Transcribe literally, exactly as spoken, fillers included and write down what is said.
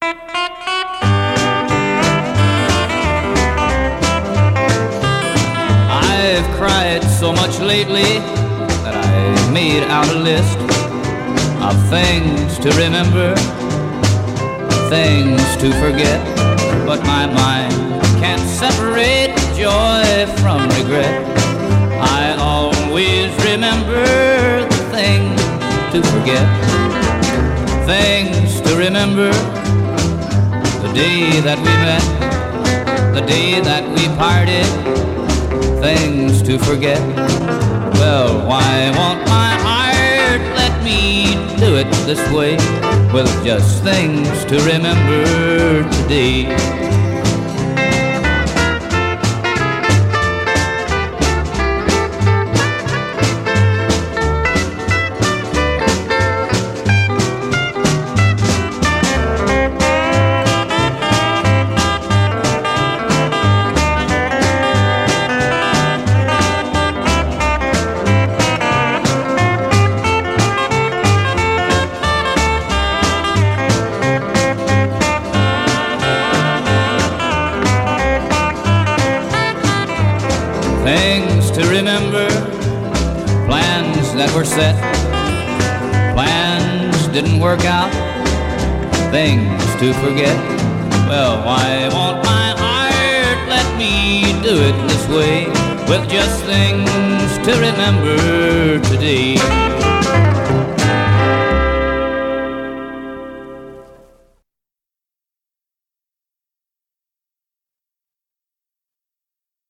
I've cried so much lately that I made out a list of things to remember, things to forget, but my mind can't separate joy from regret. I always remember the things to forget, things to remember, the day that we met, the day that we parted, things to forget. Well, why won't my heart let me do it this way, with just things to remember today? Things to remember, plans that were set, plans didn't work out, things to forget. Well, why won't my heart let me do it this way, with just things to remember today?